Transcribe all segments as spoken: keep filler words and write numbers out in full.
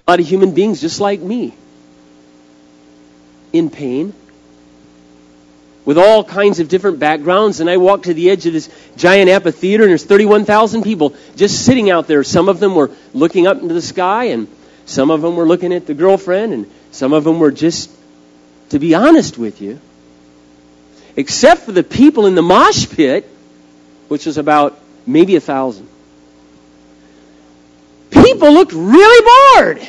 a lot of human beings just like me, in pain, with all kinds of different backgrounds. And I walked to the edge of this giant amphitheater, and there's thirty-one thousand people just sitting out there. Some of them were looking up into the sky, and some of them were looking at the girlfriend, and some of them were just, to be honest with you, except for the people in the mosh pit, which was about maybe a thousand. People looked really bored.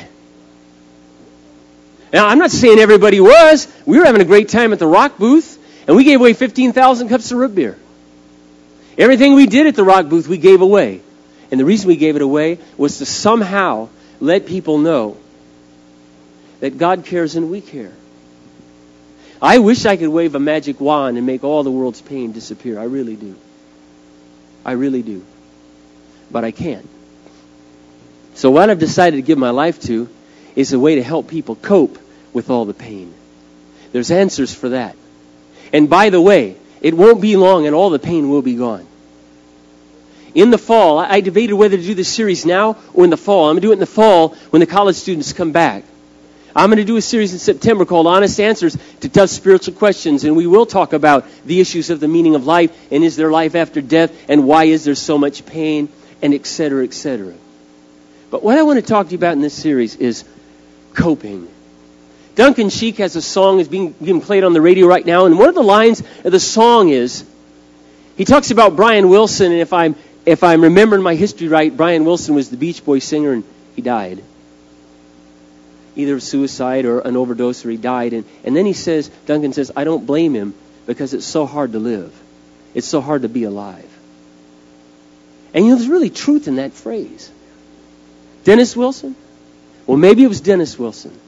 Now, I'm not saying everybody was. We were having a great time at the Rock booth, and we gave away fifteen thousand cups of root beer. Everything we did at the Rock booth, we gave away. And the reason we gave it away was to somehow let people know that God cares and we care. I wish I could wave a magic wand and make all the world's pain disappear. I really do. I really do. But I can't. So what I've decided to give my life to is a way to help people cope with all the pain. There's answers for that. And by the way, it won't be long and all the pain will be gone. In the fall, I debated whether to do this series now or in the fall. I'm going to do it in the fall when the college students come back. I'm going to do a series in September called Honest Answers to Tough Spiritual Questions, and we will talk about the issues of the meaning of life, and is there life after death, and why is there so much pain, and et cetera, et cetera. But what I want to talk to you about in this series is coping. Duncan Sheik has a song that's being, being played on the radio right now, and one of the lines of the song is, he talks about Brian Wilson, and if I'm if I'm remembering my history right, Brian Wilson was the Beach Boys singer, and he died. Either of suicide or an overdose, or he died. And, and then he says, Duncan says, I don't blame him because it's so hard to live. It's so hard to be alive. And you know, there's really truth in that phrase. Dennis Wilson? Well, maybe it was Dennis Wilson.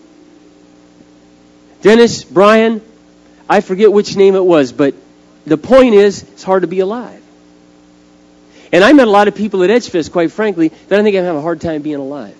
Dennis, Brian, I forget which name it was, but the point is, it's hard to be alive. And I met a lot of people at Edgefest, quite frankly, that I think I have a hard time being alive.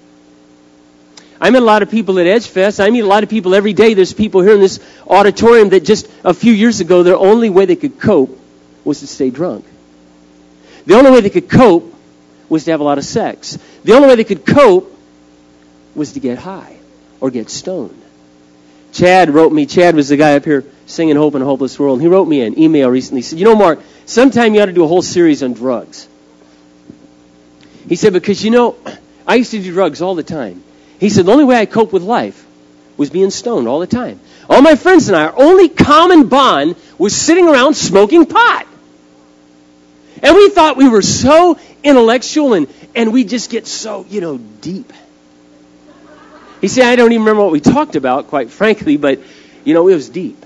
I met a lot of people at Edgefest. I meet a lot of people every day. There's people here in this auditorium that just a few years ago, their only way they could cope was to stay drunk. The only way they could cope was to have a lot of sex. The only way they could cope was to get high or get stoned. Chad wrote me, Chad was the guy up here singing Hope in a Hopeless World. And he wrote me an email recently. He said, you know, Mark, sometime you ought to do a whole series on drugs. He said, because, you know, I used to do drugs all the time. He said, the only way I cope with life was being stoned all the time. All my friends and I, our only common bond was sitting around smoking pot. And we thought we were so intellectual, and, and we just get so, you know, deep. He said, I don't even remember what we talked about, quite frankly, but, you know, it was deep.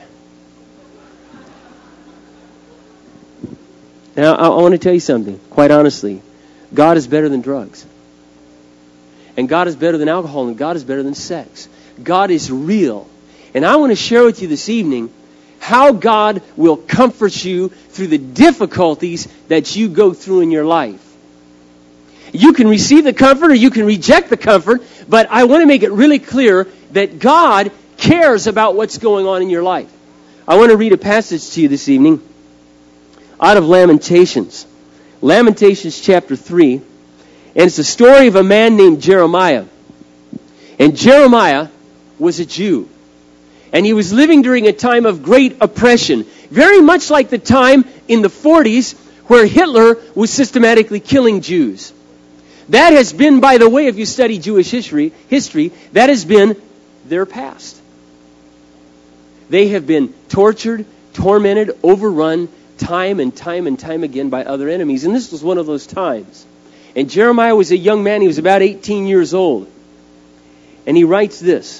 Now, I, I want to tell you something, quite honestly. God is better than drugs. And God is better than alcohol, and God is better than sex. God is real. And I want to share with you this evening how God will comfort you through the difficulties that you go through in your life. You can receive the comfort or you can reject the comfort, but I want to make it really clear that God cares about what's going on in your life. I want to read a passage to you this evening out of Lamentations. Lamentations chapter three. And it's the story of a man named Jeremiah. And Jeremiah was a Jew. And he was living during a time of great oppression. Very much like the time in the forties where Hitler was systematically killing Jews. That has been, by the way, if you study Jewish history, history, that has been their past. They have been tortured, tormented, overrun, time and time and time again by other enemies. And this was one of those times. And Jeremiah was a young man. He was about eighteen years old. And he writes this.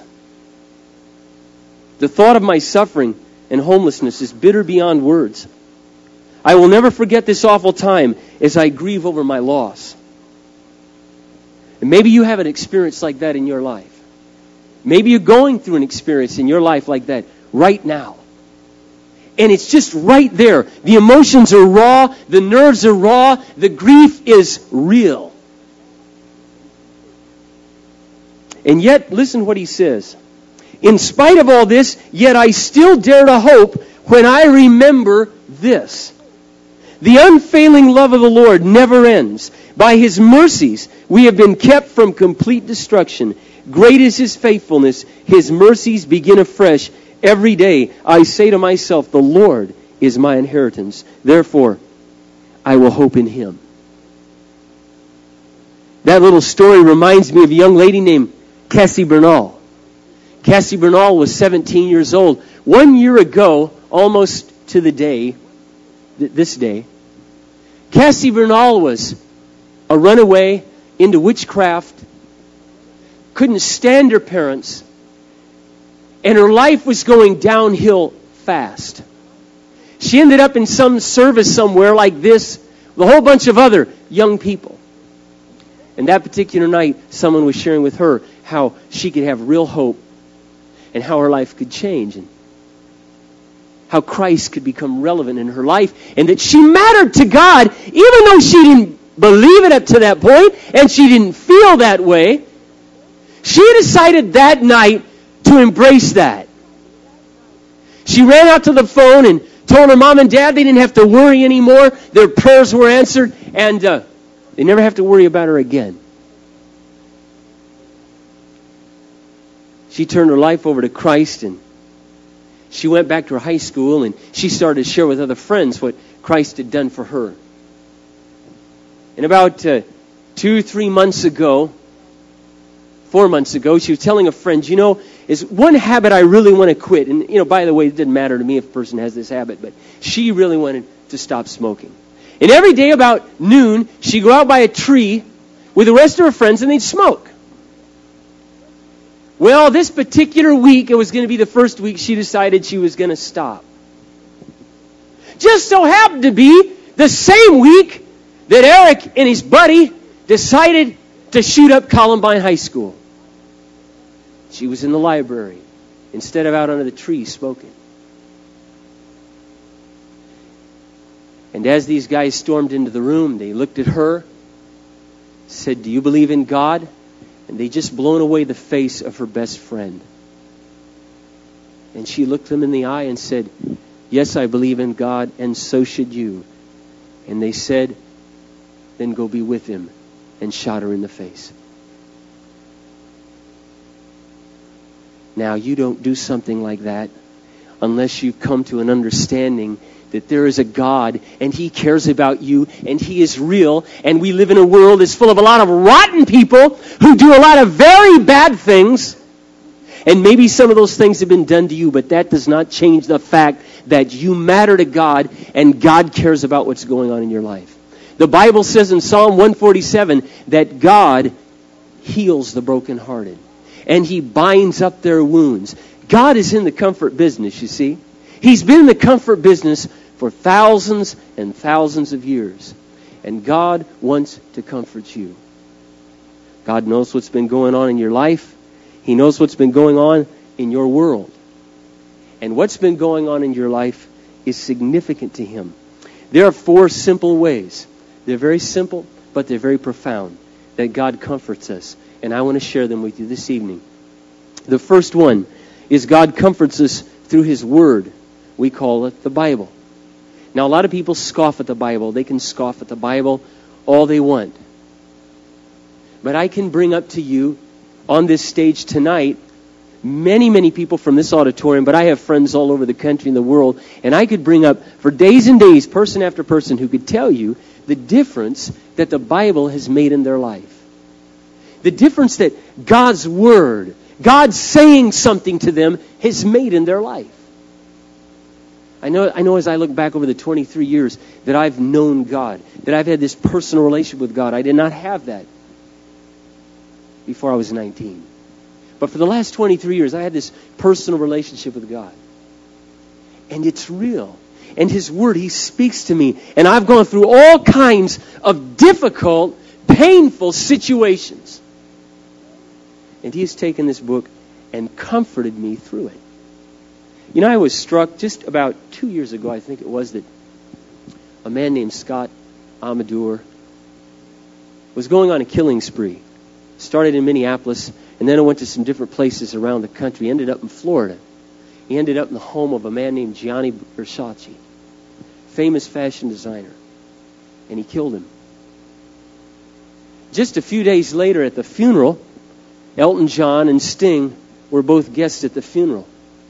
The thought of my suffering and homelessness is bitter beyond words. I will never forget this awful time as I grieve over my loss. And maybe you have an experience like that in your life. Maybe you're going through an experience in your life like that right now. And it's just right there. The emotions are raw. The nerves are raw. The grief is real. And yet, listen to what he says. In spite of all this, yet I still dare to hope when I remember this. The unfailing love of the Lord never ends. By His mercies, we have been kept from complete destruction. Great is His faithfulness. His mercies begin afresh every day. I say to myself, the Lord is my inheritance. Therefore, I will hope in Him. That little story reminds me of a young lady named Cassie Bernal. Cassie Bernal was seventeen years old. One year ago, almost to the day, this day, Cassie Bernal was a runaway into witchcraft, couldn't stand her parents, and her life was going downhill fast. She ended up in some service somewhere like this with a whole bunch of other young people. And that particular night, someone was sharing with her how she could have real hope and how her life could change and how Christ could become relevant in her life and that she mattered to God even though she didn't believe it up to that point and she didn't feel that way. She decided that night to embrace that. She ran out to the phone and told her mom and dad they didn't have to worry anymore. Their prayers were answered and uh, they never have to worry about her again. She turned her life over to Christ and she went back to her high school and she started to share with other friends what Christ had done for her. And about uh, two, three months ago, four months ago, she was telling a friend, you know, is one habit I really want to quit. And, you know, by the way, it didn't matter to me if a person has this habit, but she really wanted to stop smoking. And every day about noon, she'd go out by a tree with the rest of her friends and they'd smoke. Well, this particular week, it was going to be the first week she decided she was going to stop. Just so happened to be the same week that Eric and his buddy decided to shoot up Columbine High School. She was in the library instead of out under the tree smoking. And as these guys stormed into the room, they looked at her, said, "Do you believe in God?" And they just blown away the face of her best friend. And she looked them in the eye and said, "Yes, I believe in God, and so should you." And they said, "Then go be with Him," and shot her in the face. Now, you don't do something like that unless you've come to an understanding that there is a God and He cares about you and He is real, and we live in a world that's full of a lot of rotten people who do a lot of very bad things, and maybe some of those things have been done to you, but that does not change the fact that you matter to God and God cares about what's going on in your life. The Bible says in Psalm one forty-seven that God heals the brokenhearted and He binds up their wounds. God is in the comfort business, you see. He's been in the comfort business for thousands and thousands of years. And God wants to comfort you. God knows what's been going on in your life. He knows what's been going on in your world. And what's been going on in your life is significant to Him. There are four simple ways. They're very simple, but they're very profound, that God comforts us. And I want to share them with you this evening. The first one is God comforts us through His Word. We call it the Bible. Now, a lot of people scoff at the Bible. They can scoff at the Bible all they want. But I can bring up to you on this stage tonight many, many people from this auditorium, but I have friends all over the country and the world, and I could bring up for days and days, person after person, who could tell you the difference that the Bible has made in their life. The difference that God's Word, God saying something to them, has made in their life. I know, I know as I look back over the twenty-three years that I've known God, that I've had this personal relationship with God. I did not have that before I was nineteen. But for the last twenty-three years, I had this personal relationship with God. And it's real. And His Word, He speaks to me. And I've gone through all kinds of difficult, painful situations. And He has taken this book and comforted me through it. You know, I was struck just about two years ago, I think it was, that a man named Scott Amador was going on a killing spree. Started in Minneapolis, and then I went to some different places around the country. He ended up in Florida. He ended up in the home of a man named Gianni Versace, famous fashion designer. and he killed him. Just a few days later at the funeral, Elton John and Sting were both guests at the funeral.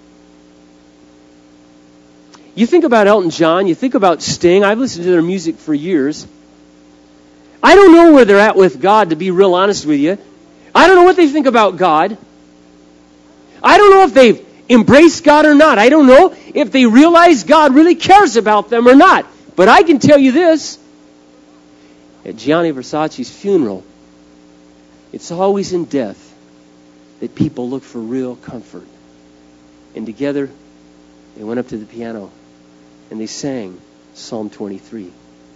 You think about Elton John, you think about Sting. I've listened to their music for years. I don't know where they're at with God, to be real honest with you. I don't know what they think about God. I don't know if they've embraced God or not. I don't know if they realize God really cares about them or not. But I can tell you this. At Gianni Versace's funeral, it's always in death that people look for real comfort. And together, they went up to the piano and they sang Psalm twenty-three.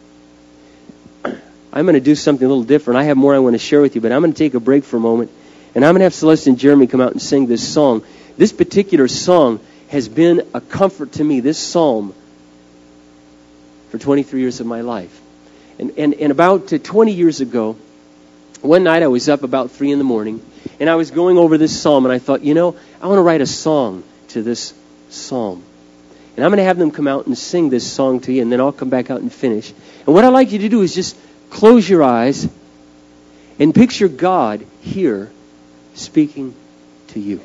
I'm going to do something a little different. I have more I want to share with you, but I'm going to take a break for a moment. And I'm going to have Celeste and Jeremy come out and sing this song. This particular song has been a comfort to me, this psalm, for twenty-three years of my life. And, and, and about uh, twenty years ago, one night I was up about three in the morning, and I was going over this psalm, and I thought, you know, I want to write a song to this psalm. And I'm going to have them come out and sing this song to you, and then I'll come back out and finish. And what I'd like you to do is just close your eyes and picture God here speaking to you.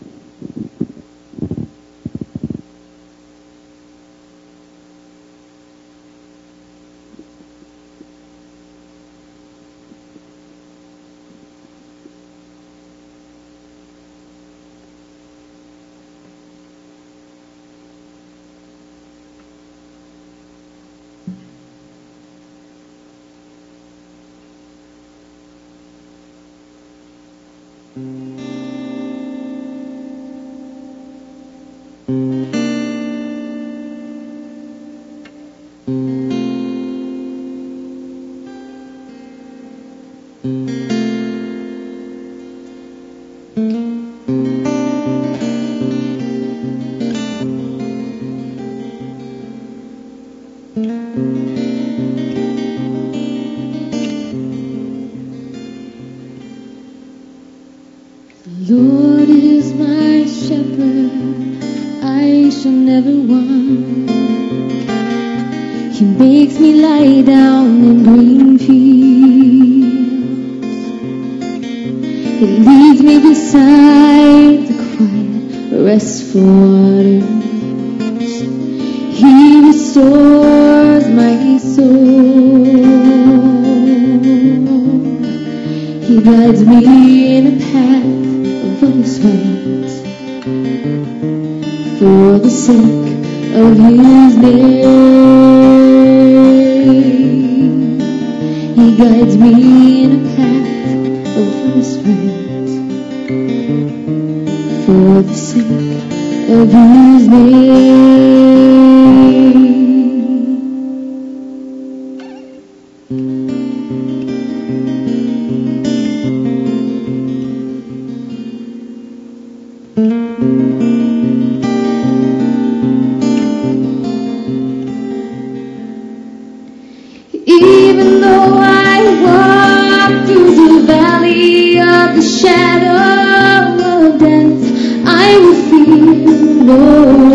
Lord is my shepherd, I shall never want. He makes me lie down in green fields. He leads me beside the quiet, restful waters. He restores my soul. He guides me in a path what is right for the sake of His name. He guides me in a path of what is right for the sake of His name. Even though I walk through the valley of the shadow of death, I will fear no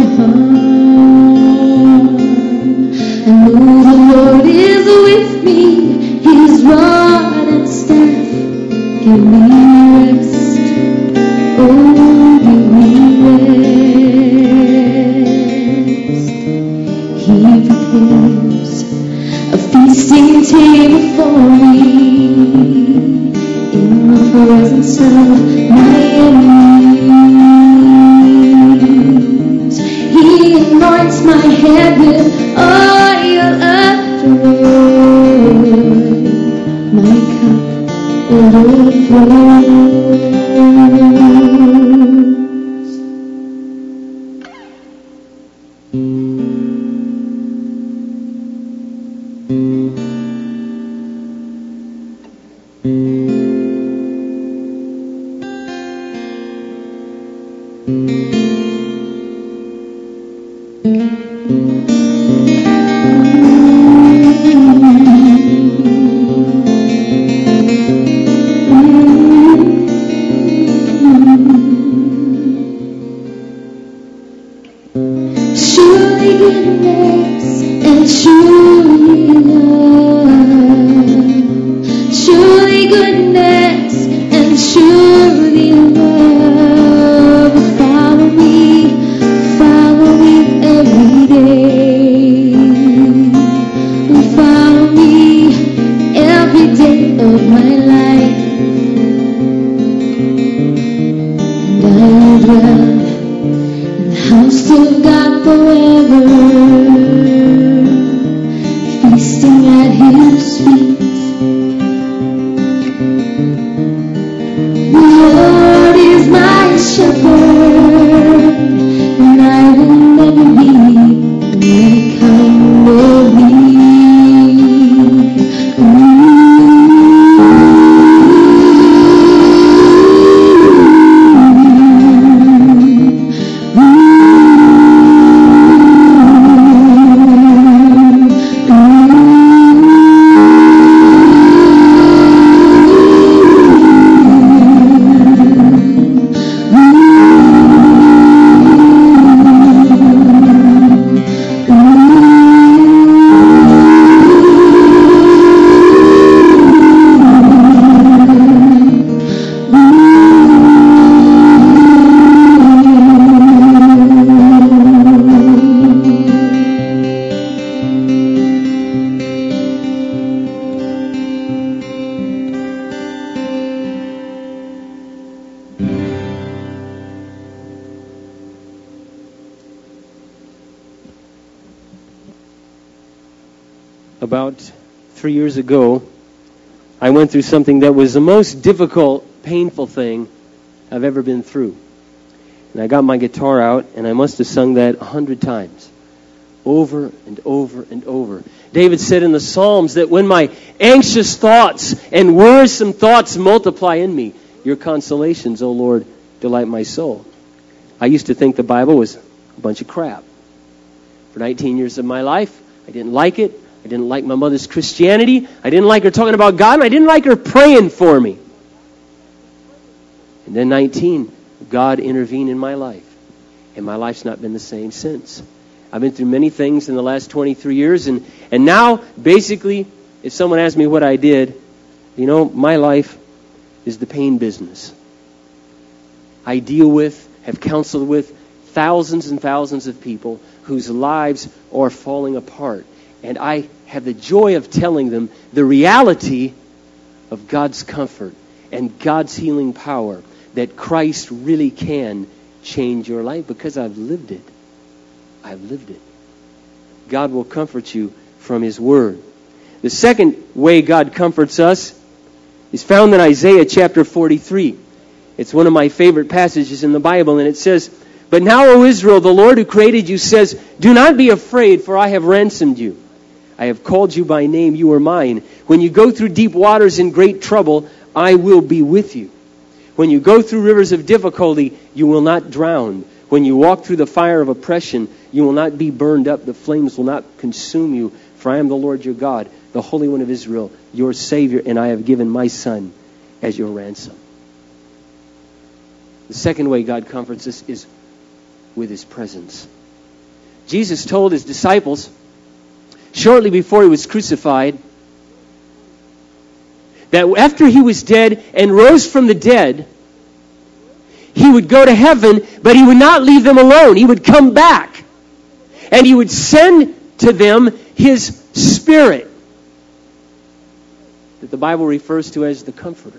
harm. I know the Lord is with me, His rod and staff give me rest. Oh, give me rest. He prepares a feasting table for me in the presence of my enemies. He anoints my head with oil of joy. My cup overflows. Surely goodness and surely love dwell in the house of God forever, feasting at His feet. The Lord is my shepherd, and I will never need any kind of need. About three years ago, I went through something that was the most difficult, painful thing I've ever been through. And I got my guitar out, and I must have sung that a hundred times, over and over and over. David said in the Psalms that when my anxious thoughts and worrisome thoughts multiply in me, your consolations, O Lord, delight my soul. I used to think the Bible was a bunch of crap. For nineteen years of my life, I didn't like it. I didn't like my mother's Christianity. I didn't like her talking about God, and I didn't like her praying for me. And then nineteen, God intervened in my life. And my life's not been the same since. I've been through many things in the last twenty-three years, and, and now, basically, if someone asks me what I did, you know, my life is the pain business. I deal with, have counseled with thousands and thousands of people whose lives are falling apart. And I have the joy of telling them the reality of God's comfort and God's healing power, that Christ really can change your life, because I've lived it. I've lived it. God will comfort you from His Word. The second way God comforts us is found in Isaiah chapter forty-three. It's one of my favorite passages in the Bible, and it says, "But now, O Israel, the Lord who created you says, do not be afraid, for I have ransomed you. I have called you by name, you are mine. When you go through deep waters in great trouble, I will be with you. When you go through rivers of difficulty, you will not drown. When you walk through the fire of oppression, you will not be burned up. The flames will not consume you. For I am the Lord your God, the Holy One of Israel, your Savior, and I have given my Son as your ransom." The second way God comforts us is with His presence. Jesus told His disciples, shortly before He was crucified, that after He was dead and rose from the dead, He would go to heaven, but He would not leave them alone. He would come back, and He would send to them His Spirit, that the Bible refers to as the Comforter.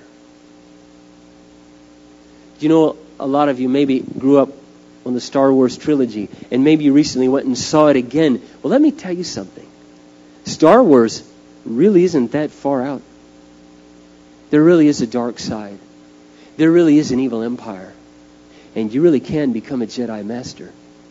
You know, a lot of you maybe grew up on the Star Wars trilogy, and maybe you recently went and saw it again. Well, let me tell you something. Star Wars really isn't that far out. There really is a dark side. There really is an evil empire. And you really can become a Jedi Master.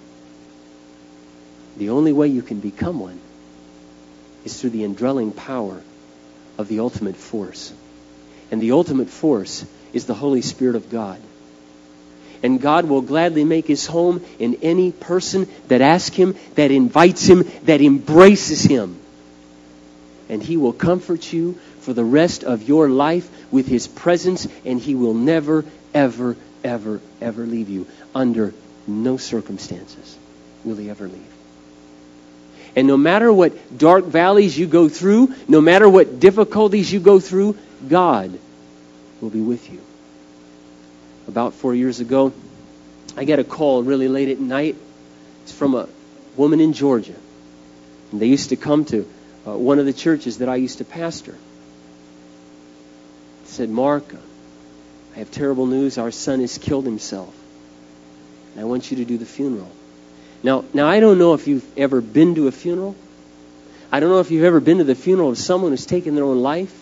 The only way you can become one is through the indwelling power of the ultimate force. And the ultimate force is the Holy Spirit of God. And God will gladly make His home in any person that asks Him, that invites Him, that embraces Him. And He will comfort you for the rest of your life with His presence, and He will never, ever, ever, ever leave you. Under no circumstances will He ever leave. And no matter what dark valleys you go through, no matter what difficulties you go through, God will be with you. About four years ago, I got a call really late at night. It's from a woman in Georgia. And they used to come to uh, one of the churches that I used to pastor. Said, "Mark, I have terrible news. Our son has killed himself." And I want you to do the funeral. Now, now I don't know if you've ever been to a funeral. I don't know if you've ever been to the funeral of someone who's taken their own life.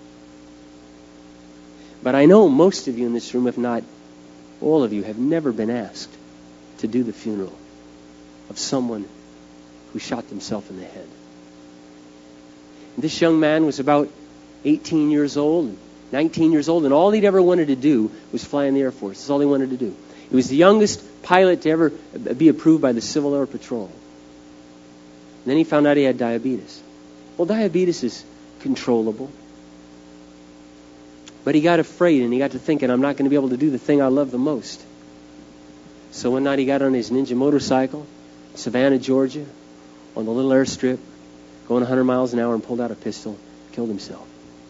But I know most of you in this room, if not all of you, have never been asked to do the funeral of someone who shot themselves in the head. And this young man was about eighteen years old, nineteen years old, and all he'd ever wanted to do was fly in the Air Force. That's all he wanted to do. He was the youngest pilot to ever be approved by the Civil Air Patrol. And then he found out he had diabetes. Well, diabetes is controllable. But he got afraid and he got to thinking, I'm not going to be able to do the thing I love the most. So one night he got on his Ninja motorcycle, Savannah, Georgia, on the little airstrip, going one hundred miles an hour, and pulled out a pistol, killed himself.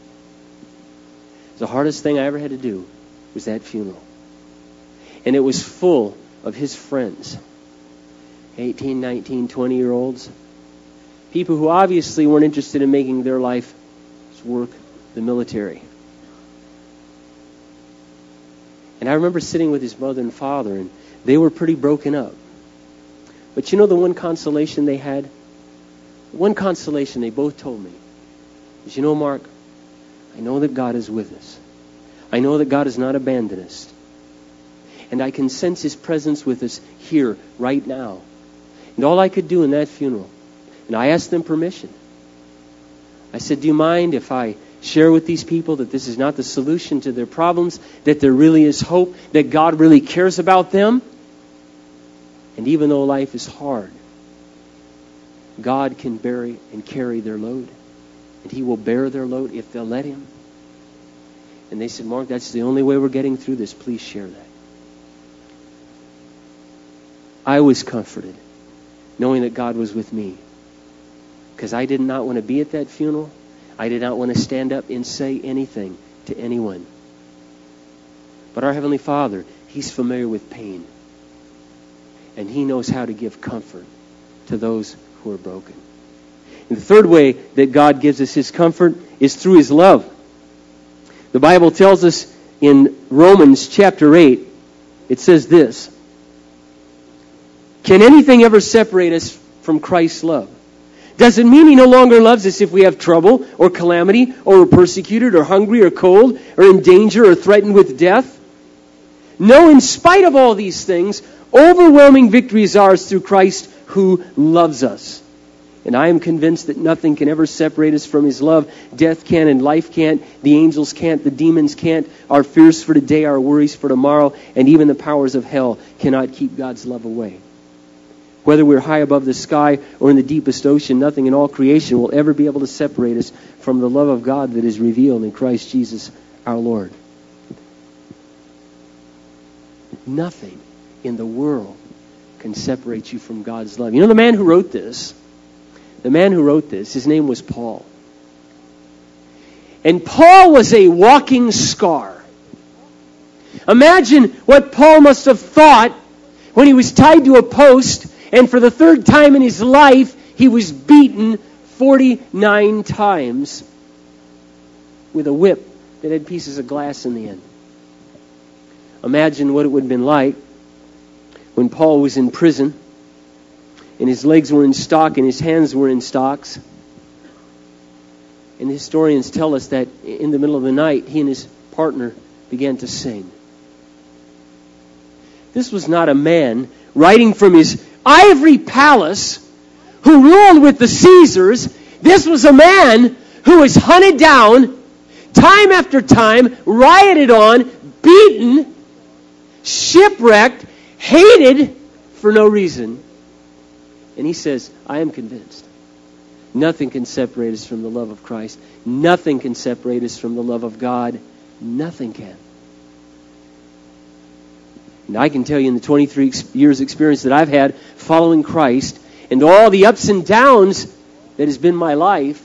The hardest thing I ever had to do was that funeral. And it was full of his friends, eighteen, nineteen, twenty-year-olds, people who obviously weren't interested in making their life work the military. And I remember sitting with his mother and father, and they were pretty broken up. But you know the one consolation they had? One consolation they both told me is, you know, Mark, I know that God is with us. I know that God has not abandoned us. And I can sense His presence with us here, right now. And all I could do in that funeral, and I asked them permission. I said, do you mind if I share with these people that this is not the solution to their problems, that there really is hope, that God really cares about them? And even though life is hard, God can bear and carry their load. And He will bear their load if they'll let Him. And they said, Mark, that's the only way we're getting through this. Please share that. I was comforted knowing that God was with me, because I did not want to be at that funeral. I did not want to stand up and say anything to anyone. But our Heavenly Father, He's familiar with pain. And He knows how to give comfort to those who are broken. And the third way that God gives us His comfort is through His love. The Bible tells us in Romans chapter eight, it says this: can anything ever separate us from Christ's love? Does it mean He no longer loves us if we have trouble or calamity or are persecuted or hungry or cold or in danger or threatened with death? No, in spite of all these things, overwhelming victory is ours through Christ who loves us. And I am convinced that nothing can ever separate us from His love. Death can't and life can't. The angels can't. The demons can't. Our fears for today, our worries for tomorrow, and even the powers of hell cannot keep God's love away. Whether we're high above the sky or in the deepest ocean, nothing in all creation will ever be able to separate us from the love of God that is revealed in Christ Jesus our Lord. Nothing in the world can separate you from God's love. You know the man who wrote this? The man who wrote this, his name was Paul. And Paul was a walking scar. Imagine what Paul must have thought when he was tied to a post, and for the third time in his life, he was beaten forty-nine times with a whip that had pieces of glass in the end. Imagine what it would have been like when Paul was in prison, and his legs were in stock and his hands were in stocks. And the historians tell us that in the middle of the night, he and his partner began to sing. This was not a man writing from his ivory palace who ruled with the Caesars. This was a man who was hunted down time after time, rioted on, beaten, shipwrecked, hated for no reason. And he says, I am convinced nothing can separate us from the love of Christ. Nothing can separate us from the love of God. Nothing can. And I can tell you in the twenty-three years experience that I've had following Christ and all the ups and downs that has been my life,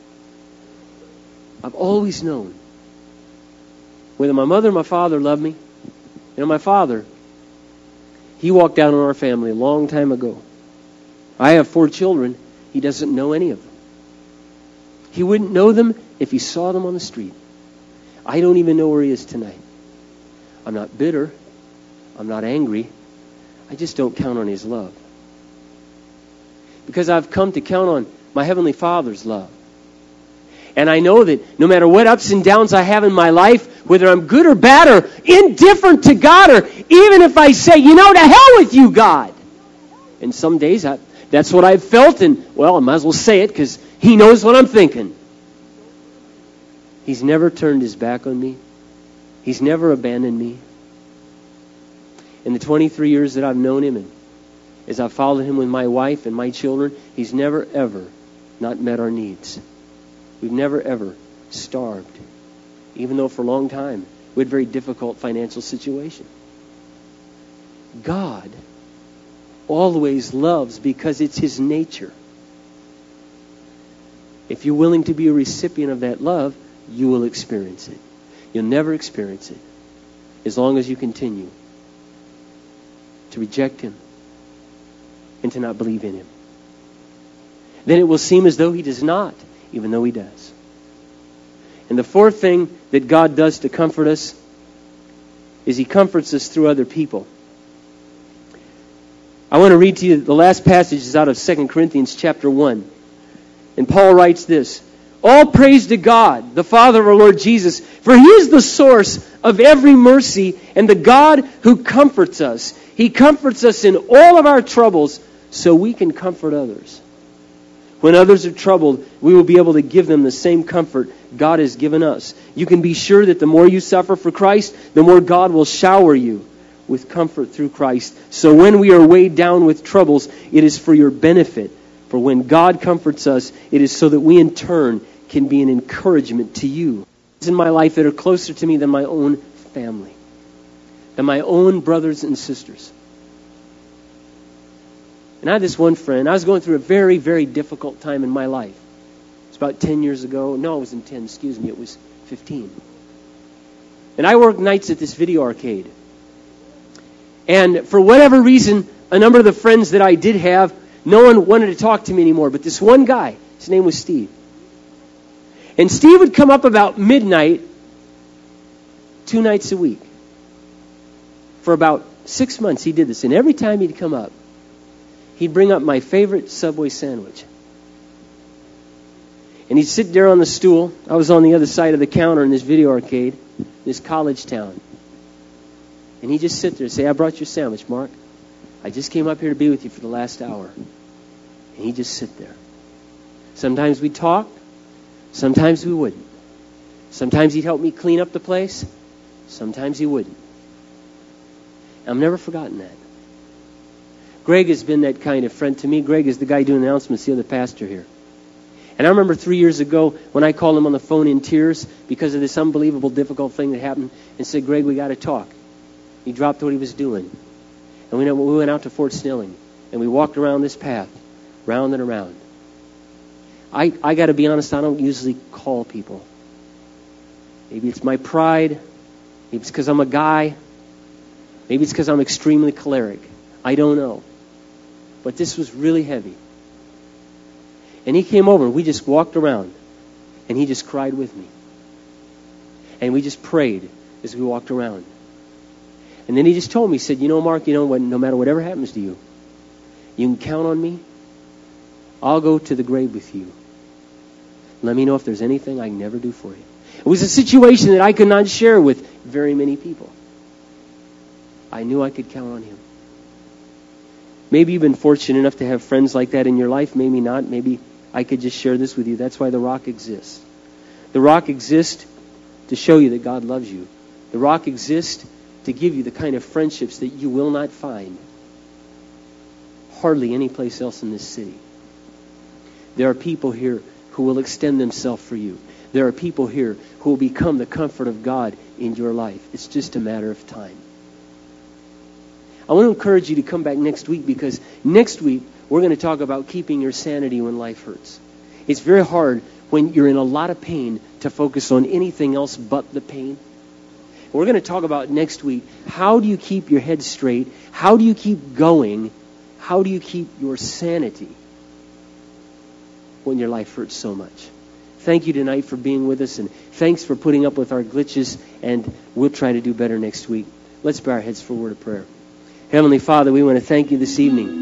I've always known whether my mother or my father loved me. You know, my father, he walked out on our family a long time ago. I have four children. He doesn't know any of them. He wouldn't know them if he saw them on the street. I don't even know where he is tonight. I'm not bitter. I'm not angry. I just don't count on His love. Because I've come to count on my Heavenly Father's love. And I know that no matter what ups and downs I have in my life, whether I'm good or bad or indifferent to God, or even if I say, you know, to hell with you, God. And some days I, that's what I've felt, and, well, I might as well say it because He knows what I'm thinking. He's never turned His back on me. He's never abandoned me. In the twenty-three years that I've known Him, and as I've followed Him with my wife and my children, He's never, ever not met our needs. We've never, ever starved, even though for a long time we had a very difficult financial situation. God always loves because it's His nature. If you're willing to be a recipient of that love, you will experience it. You'll never experience it as long as you continue to reject Him and to not believe in Him. Then it will seem as though He does not, even though He does. And the fourth thing that God does to comfort us is He comforts us through other people. I want to read to you the last passage is out of Second Corinthians chapter one. And Paul writes this: all praise to God, the Father of our Lord Jesus, for He is the source of every mercy and the God who comforts us. He comforts us in all of our troubles so we can comfort others. When others are troubled, we will be able to give them the same comfort God has given us. You can be sure that the more you suffer for Christ, the more God will shower you with comfort through Christ. So when we are weighed down with troubles, it is for your benefit. For when God comforts us, it is so that we in turn can be an encouragement to you. In my life that are closer to me than my own family, than my own brothers and sisters. And I had this one friend. I was going through a very, very difficult time in my life. It was about ten years ago. No, it wasn't ten, excuse me. It was fifteen. And I worked nights at this video arcade. And for whatever reason, a number of the friends that I did have, no one wanted to talk to me anymore. But this one guy, his name was Steve. And Steve would come up about midnight, two nights a week. For about six months he did this. And every time he'd come up, he'd bring up my favorite Subway sandwich. And he'd sit there on the stool. I was on the other side of the counter in this video arcade, this college town. And he'd just sit there and say, I brought your sandwich, Mark. I just came up here to be with you for the last hour. And he'd just sit there. Sometimes we'd talk. Sometimes we wouldn't. Sometimes he'd help me clean up the place. Sometimes he wouldn't. I've never forgotten that. Greg has been that kind of friend to me. Greg is the guy doing the announcements, the other pastor here. And I remember three years ago when I called him on the phone in tears because of this unbelievable, difficult thing that happened and said, Greg, we got to talk. He dropped what he was doing. And we went, we went out to Fort Snelling and we walked around this path, round and around. I, I got to be honest, I don't usually call people. Maybe it's my pride. Maybe it's because I'm a guy. Maybe it's because I'm extremely choleric. I don't know. But this was really heavy. And he came over and we just walked around. And he just cried with me. And we just prayed as we walked around. And then he just told me, he said, you know, Mark, you know what? No matter whatever happens to you, you can count on me. I'll go to the grave with you. Let me know if there's anything I can never do for you. It was a situation that I could not share with very many people. I knew I could count on him. Maybe you've been fortunate enough to have friends like that in your life. Maybe not. Maybe I could just share this with you. That's why the Rock exists. The Rock exists to show you that God loves you. The Rock exists to give you the kind of friendships that you will not find hardly any place else in this city. There are people here who will extend themselves for you. There are people here who will become the comfort of God in your life. It's just a matter of time. I want to encourage you to come back next week because next week we're going to talk about keeping your sanity when life hurts. It's very hard when you're in a lot of pain to focus on anything else but the pain. We're going to talk about next week, how do you keep your head straight? How do you keep going? How do you keep your sanity when your life hurts so much? Thank you tonight for being with us, and thanks for putting up with our glitches, and we'll try to do better next week. Let's bow our heads for a word of prayer. Heavenly Father, we want to thank you this evening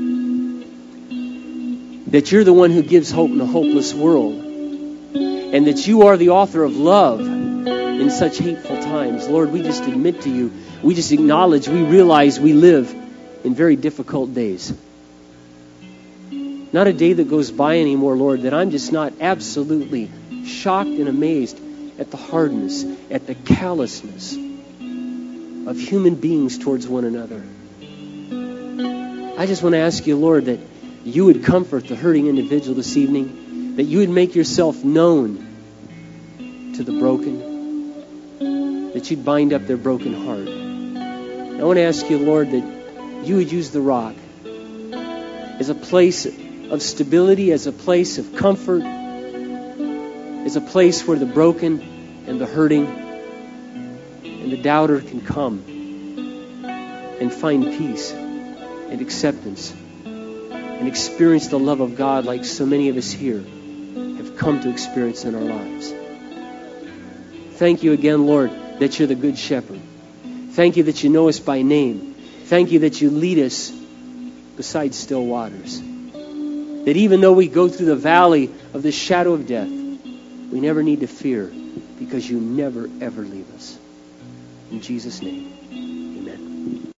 that you're the one who gives hope in a hopeless world, and that you are the author of love in such hateful times. Lord, we just admit to you, we just acknowledge, we realize we live in very difficult days. Not a day that goes by anymore, Lord, that I'm just not absolutely shocked and amazed at the hardness, at the callousness of human beings towards one another. I just want to ask you, Lord, that you would comfort the hurting individual this evening, that you would make yourself known to the broken, that you'd bind up their broken heart. I want to ask you, Lord, that you would use the rock as a place of stability, as a place of comfort, as a place where the broken and the hurting and the doubter can come and find peace and acceptance and experience the love of God like so many of us here have come to experience in our lives. Thank you again, Lord, that you're the good shepherd. Thank you that you know us by name. Thank you that you lead us beside still waters. That even though we go through the valley of the shadow of death, we never need to fear, because you never, ever leave us. In Jesus' name, amen.